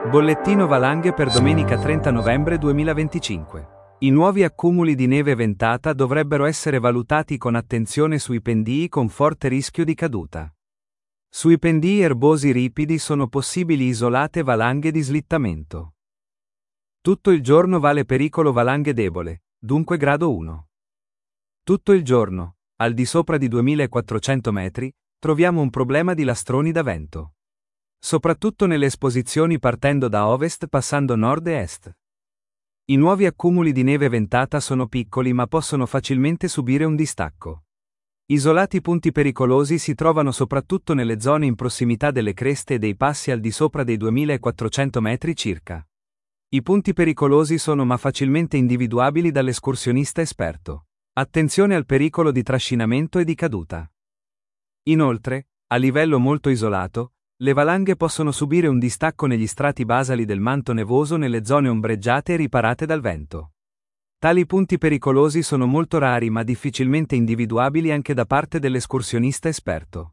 Bollettino valanghe per domenica 30 novembre 2025. I nuovi accumuli di neve ventata dovrebbero essere valutati con attenzione sui pendii con forte rischio di caduta. Sui pendii erbosi ripidi sono possibili isolate valanghe di slittamento. Tutto il giorno vale pericolo valanghe debole, dunque grado 1. Tutto il giorno, al di sopra di 2400 metri, troviamo un problema di lastroni da vento. Soprattutto nelle esposizioni partendo da ovest passando nord e est. I nuovi accumuli di neve ventata sono piccoli ma possono facilmente subire un distacco. Isolati punti pericolosi si trovano soprattutto nelle zone in prossimità delle creste e dei passi al di sopra dei 2400 metri circa. I punti pericolosi sono ma facilmente individuabili dall'escursionista esperto. Attenzione al pericolo di trascinamento e di caduta. Inoltre, a livello molto isolato, le valanghe possono subire un distacco negli strati basali del manto nevoso nelle zone ombreggiate e riparate dal vento. Tali punti pericolosi sono molto rari ma difficilmente individuabili anche da parte dell'escursionista esperto.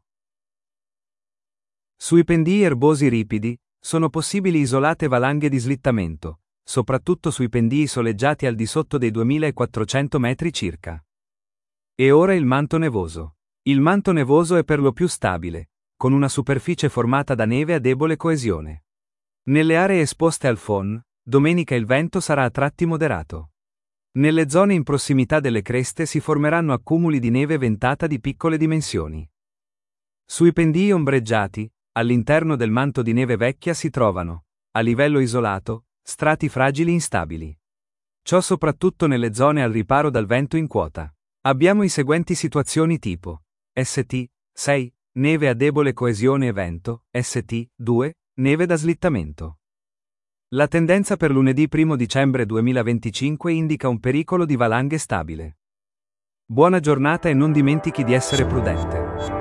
Sui pendii erbosi ripidi, sono possibili isolate valanghe di slittamento, soprattutto sui pendii soleggiati al di sotto dei 2400 metri circa. E ora il manto nevoso. Il manto nevoso è per lo più stabile, con una superficie formata da neve a debole coesione. Nelle aree esposte al FON, domenica il vento sarà a tratti moderato. Nelle zone in prossimità delle creste si formeranno accumuli di neve ventata di piccole dimensioni. Sui pendii ombreggiati, all'interno del manto di neve vecchia si trovano, a livello isolato, strati fragili instabili. Ciò soprattutto nelle zone al riparo dal vento in quota. Abbiamo i seguenti situazioni tipo: ST 6, neve a debole coesione e vento, ST 2, neve da slittamento. La tendenza per lunedì 1 dicembre 2025 indica un pericolo di valanghe stabile. Buona giornata e non dimentichi di essere prudente.